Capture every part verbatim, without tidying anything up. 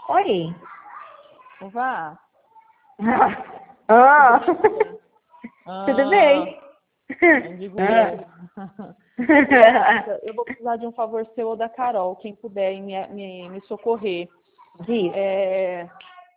Oi. Vá. Ah. Ah, Tudo bem? digo Ah. eu. Eu vou precisar de um favor seu ou da Carol, quem puder me, me, me socorrer. Diz. É,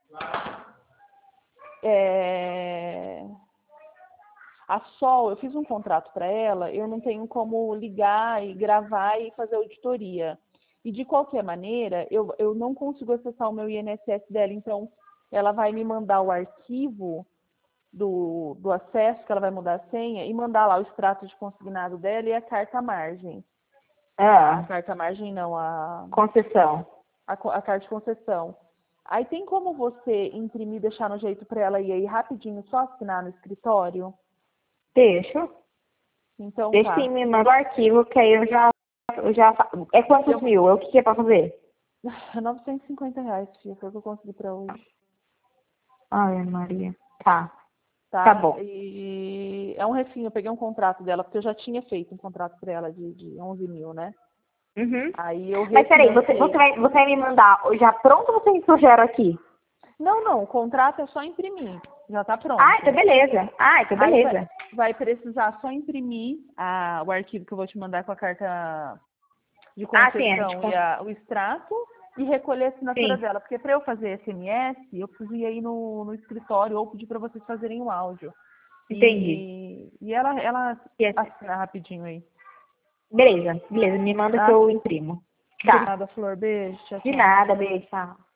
é, a Sol, eu fiz um contrato para ela, eu não tenho como ligar e gravar e fazer auditoria. E de qualquer maneira, eu, eu não consigo acessar o meu I N S S dela, então ela vai me mandar o arquivo do, do acesso, que ela vai mudar a senha, e mandar lá o extrato de consignado dela e a carta margem. A Ah. carta margem não, a, Concessão. a, co- a carta de concessão. Aí tem como você imprimir e deixar no jeito para ela ir aí rapidinho, só assinar no escritório? Deixa. Então Deixa e tá. me manda o arquivo, que aí eu já, eu já... fa- É quantos Eu... mil? É o que que é pra fazer? novecentos e cinquenta reais, filha, foi o que eu consegui para hoje. Ai, Maria. Tá. Tá Tá? bom. E é um refim, eu peguei um contrato dela, porque eu já tinha feito um contrato para ela de, de onze mil, né? Uhum. Aí eu Mas peraí, você, você, refinancei. vai, você vai me mandar já pronto ou você sugere aqui? Não, não, o contrato é só imprimir, já tá Ah, então pronto. beleza. Ah, então Aí vai, beleza. vai precisar só imprimir a, o arquivo que eu vou te mandar com a carta de Ah, sim, a gente... concessão e cons- a, o extrato e recolher a assinatura Sim, dela. Porque para eu fazer S M S, eu preciso ir aí no, no escritório ou pedir para vocês fazerem o áudio. entendi. E, e ela, ela Yes. assina rapidinho aí. Beleza, beleza. Me manda que Tá? eu imprimo. Tá. Obrigada, Flor. Beijo. Tchau, De tchau. nada, beijo. Tchau.